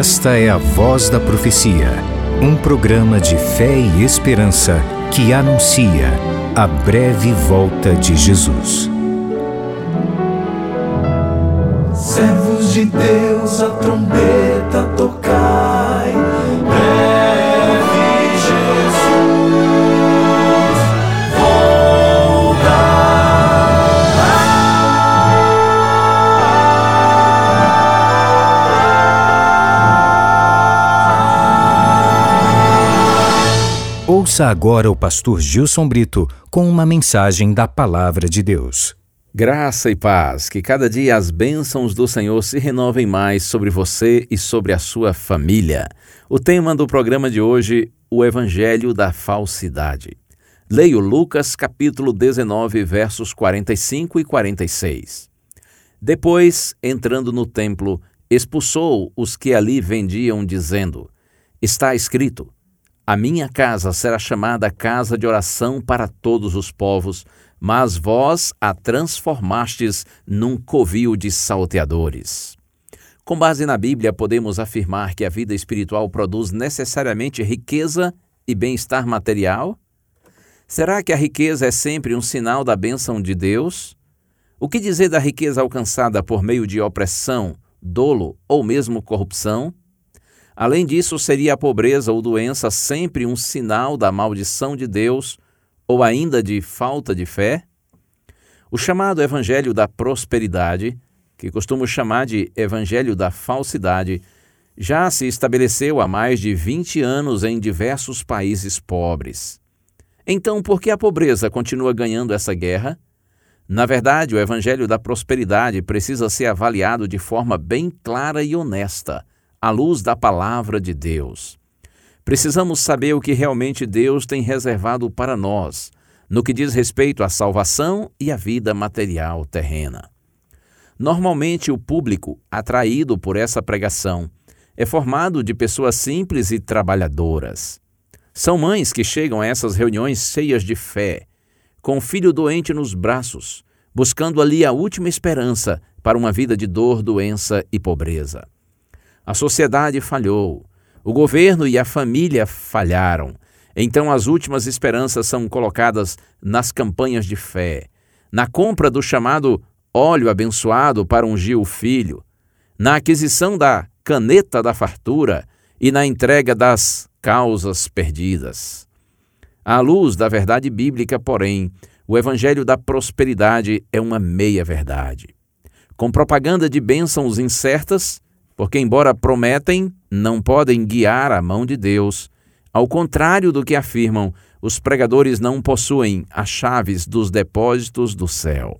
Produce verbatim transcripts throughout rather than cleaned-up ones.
Esta é a Voz da Profecia, um programa de fé e esperança que anuncia a breve volta de Jesus. Servos de Deus, a trombeta tocai, breve Jesus Ouça agora o pastor Gilson Brito com uma mensagem da Palavra de Deus. Graça e paz, que cada dia as bênçãos do Senhor se renovem mais sobre você e sobre a sua família. O tema do programa de hoje, o Evangelho da Falsidade. Leio Lucas capítulo dezenove, versos quarenta e cinco e quarenta e seis. Depois, entrando no templo, expulsou os que ali vendiam, dizendo: Está escrito, a minha casa será chamada casa de oração para todos os povos, mas vós a transformastes num covil de salteadores. Com base na Bíblia, podemos afirmar que a vida espiritual produz necessariamente riqueza e bem-estar material? Será que a riqueza é sempre um sinal da bênção de Deus? O que dizer da riqueza alcançada por meio de opressão, dolo ou mesmo corrupção? Além disso, seria a pobreza ou doença sempre um sinal da maldição de Deus ou ainda de falta de fé? O chamado Evangelho da Prosperidade, que costumo chamar de Evangelho da Falsidade, já se estabeleceu há mais de vinte anos em diversos países pobres. Então, por que a pobreza continua ganhando essa guerra? Na verdade, o Evangelho da Prosperidade precisa ser avaliado de forma bem clara e honesta, à luz da Palavra de Deus. Precisamos saber o que realmente Deus tem reservado para nós, no que diz respeito à salvação e à vida material terrena. Normalmente, o público atraído por essa pregação é formado de pessoas simples e trabalhadoras. São mães que chegam a essas reuniões cheias de fé, com o filho doente nos braços, buscando ali a última esperança para uma vida de dor, doença e pobreza. A sociedade falhou, o governo e a família falharam. Então as últimas esperanças são colocadas nas campanhas de fé, na compra do chamado óleo abençoado para ungir o filho, na aquisição da caneta da fartura e na entrega das causas perdidas. À luz da verdade bíblica, porém, o Evangelho da Prosperidade é uma meia-verdade. Com propaganda de bênçãos incertas, porque, embora prometem, não podem guiar a mão de Deus. Ao contrário do que afirmam, os pregadores não possuem as chaves dos depósitos do céu.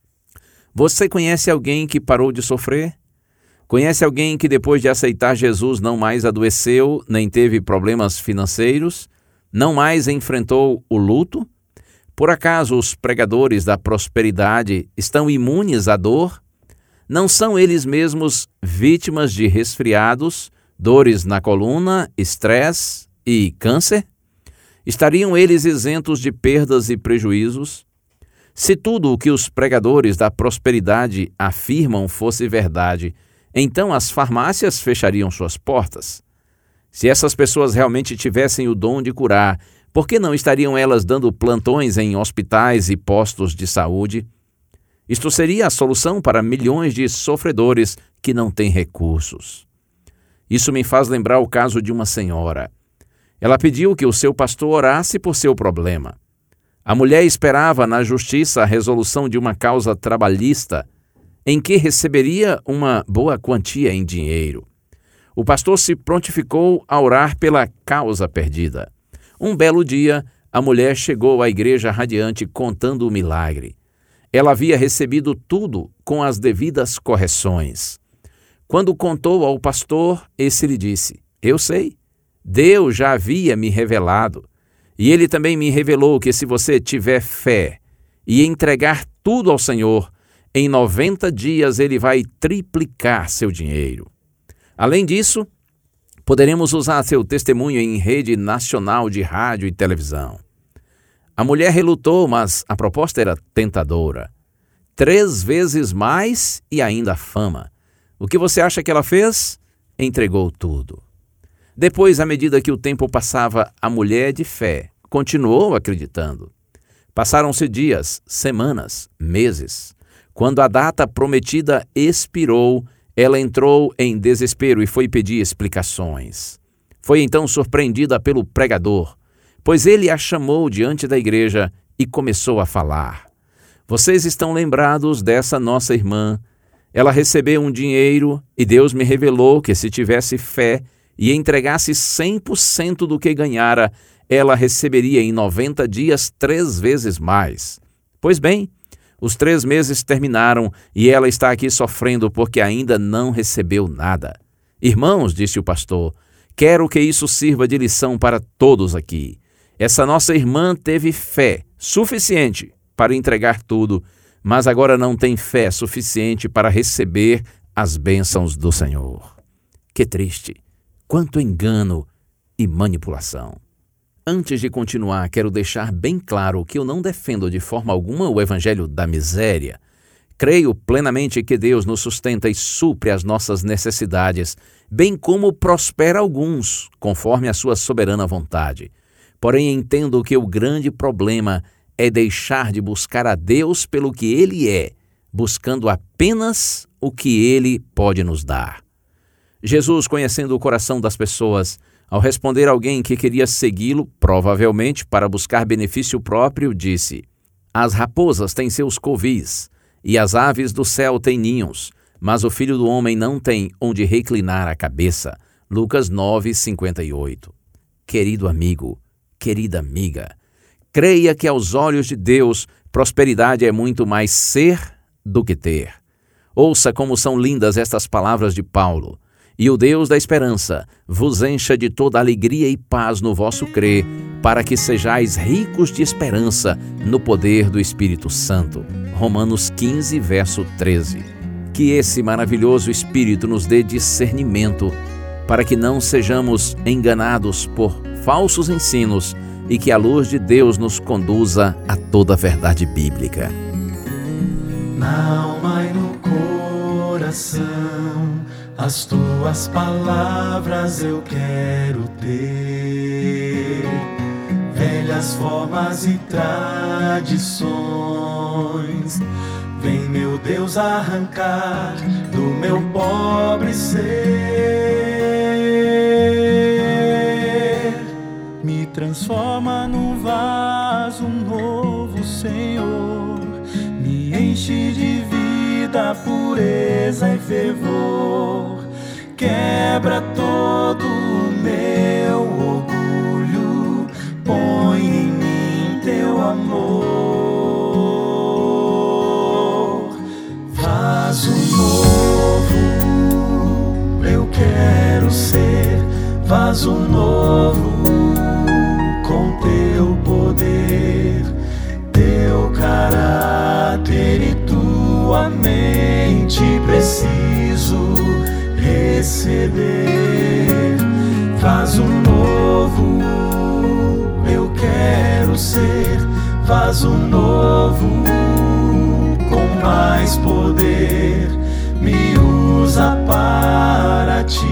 Você conhece alguém que parou de sofrer? Conhece alguém que, depois de aceitar Jesus, não mais adoeceu, nem teve problemas financeiros? Não mais enfrentou o luto? Por acaso os pregadores da prosperidade estão imunes à dor? Não são eles mesmos vítimas de resfriados, dores na coluna, estresse e câncer? Estariam eles isentos de perdas e prejuízos? Se tudo o que os pregadores da prosperidade afirmam fosse verdade, então as farmácias fechariam suas portas. Se essas pessoas realmente tivessem o dom de curar, por que não estariam elas dando plantões em hospitais e postos de saúde? Isto seria a solução para milhões de sofredores que não têm recursos. Isso me faz lembrar o caso de uma senhora. Ela pediu que o seu pastor orasse por seu problema. A mulher esperava na justiça a resolução de uma causa trabalhista em que receberia uma boa quantia em dinheiro. O pastor se prontificou a orar pela causa perdida. Um belo dia, a mulher chegou à igreja radiante contando o milagre. Ela havia recebido tudo com as devidas correções. Quando contou ao pastor, esse lhe disse: Eu sei, Deus já havia me revelado, e Ele também me revelou que se você tiver fé e entregar tudo ao Senhor, em noventa dias Ele vai triplicar seu dinheiro. Além disso, poderemos usar seu testemunho em rede nacional de rádio e televisão. A mulher relutou, mas a proposta era tentadora. Três vezes mais e ainda fama. O que você acha que ela fez? entregou tudo. Depois, à medida que o tempo passava, a mulher de fé continuou acreditando. Passaram-se dias, semanas, meses. Quando a data prometida expirou, ela entrou em desespero e foi pedir explicações. Foi então surpreendida pelo pregador, pois ele a chamou diante da igreja e começou a falar. Vocês estão lembrados dessa nossa irmã? Ela recebeu um dinheiro e Deus me revelou que se tivesse fé e entregasse cem por cento do que ganhara, ela receberia em noventa dias três vezes mais. Pois bem, os três meses terminaram e ela está aqui sofrendo porque ainda não recebeu nada. Irmãos, disse o pastor, quero que isso sirva de lição para todos aqui. Essa nossa irmã teve fé suficiente para entregar tudo, mas agora não tem fé suficiente para receber as bênçãos do Senhor. Que triste! Quanto engano e manipulação! Antes de continuar, quero deixar bem claro que eu não defendo de forma alguma o evangelho da miséria. Creio plenamente que Deus nos sustenta e supre as nossas necessidades, bem como prospera alguns, conforme a sua soberana vontade. Porém, entendo que o grande problema é deixar de buscar a Deus pelo que Ele é, buscando apenas o que Ele pode nos dar. Jesus, conhecendo o coração das pessoas, ao responder alguém que queria segui-lo, provavelmente para buscar benefício próprio, disse: As raposas têm seus covis, e as aves do céu têm ninhos, mas o Filho do Homem não tem onde reclinar a cabeça. Lucas nove, cinquenta e oito. Querido amigo, querida amiga, creia que aos olhos de Deus, prosperidade é muito mais ser do que ter. Ouça como são lindas estas palavras de Paulo. E o Deus da esperança vos encha de toda alegria e paz no vosso crer, para que sejais ricos de esperança no poder do Espírito Santo. Romanos quinze, verso treze. Que esse maravilhoso Espírito nos dê discernimento, para que não sejamos enganados por falsos ensinos e que a luz de Deus nos conduza a toda a verdade bíblica. Na alma e no coração, as tuas palavras eu quero ter. Velhas formas e tradições, vem, meu Deus, arrancar do meu pobre ser. Me transforma num vaso novo, Senhor. Me enche de vida, pureza e fervor. Quebra todo o meu orgulho, põe em mim teu amor. Vaso novo, eu quero ser. Vaso novo, com teu poder, teu caráter e tua mente preciso receber. Vaso novo, eu quero ser. Vaso novo, com mais poder, me usa para ti.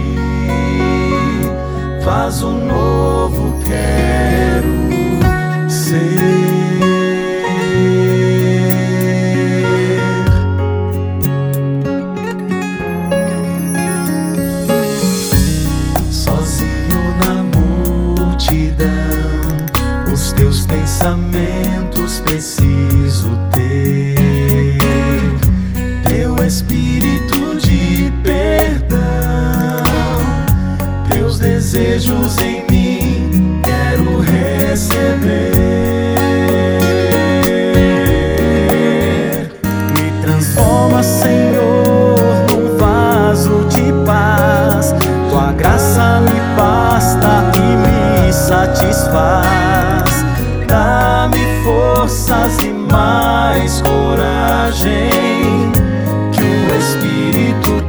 Vaso novo quero ser. Teus pensamentos preciso ter, teu espírito de perdão, teus desejos em mim quero receber. Me transforma, Senhor, num vaso de paz, tua graça me basta e me satisfaz. Dá-me forças e mais coragem que o Espírito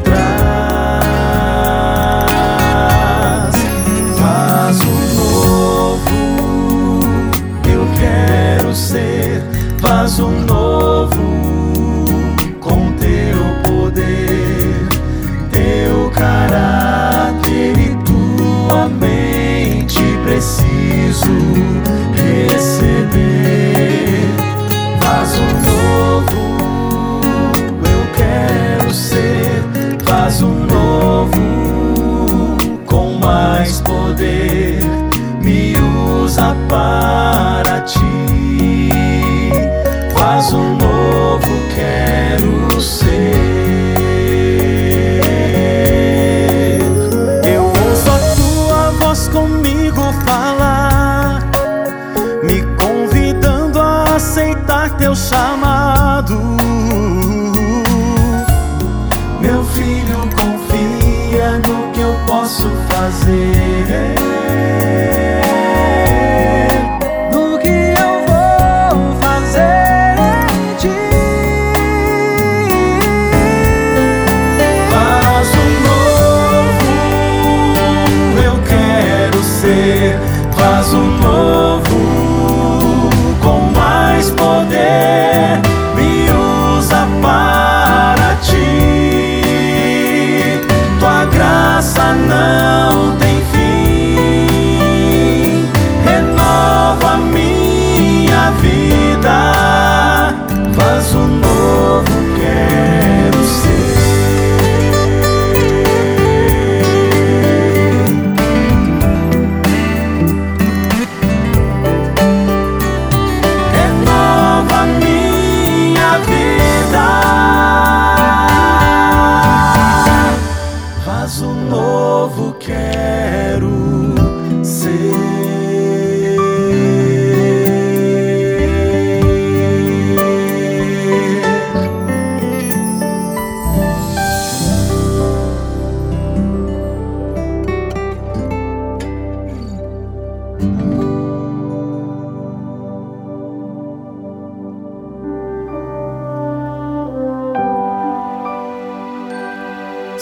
traz. Vaso novo, eu quero ser. Vaso novo, com teu poder, teu caráter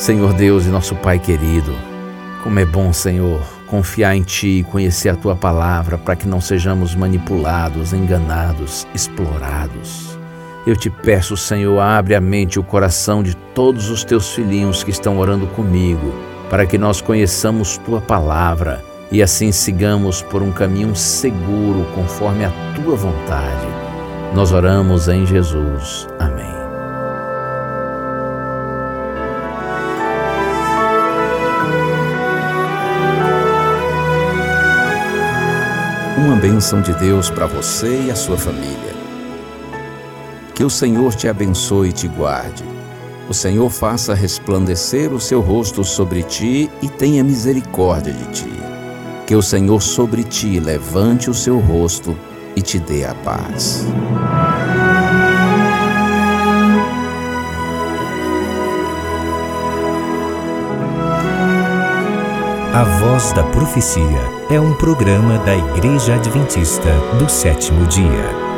Senhor Deus e nosso Pai querido, como é bom, Senhor, confiar em Ti e conhecer a Tua palavra para que não sejamos manipulados, enganados, explorados. Eu te peço, Senhor, abre a mente e o coração de todos os Teus filhinhos que estão orando comigo, para que nós conheçamos Tua palavra e assim sigamos por um caminho seguro conforme a Tua vontade. Nós oramos em Jesus. Amém. Uma bênção de Deus para você e a sua família. Que o Senhor te abençoe e te guarde. O Senhor faça resplandecer o seu rosto sobre ti e tenha misericórdia de ti. Que o Senhor sobre ti levante o seu rosto e te dê a paz. A Voz da Profecia é um programa da Igreja Adventista do Sétimo Dia.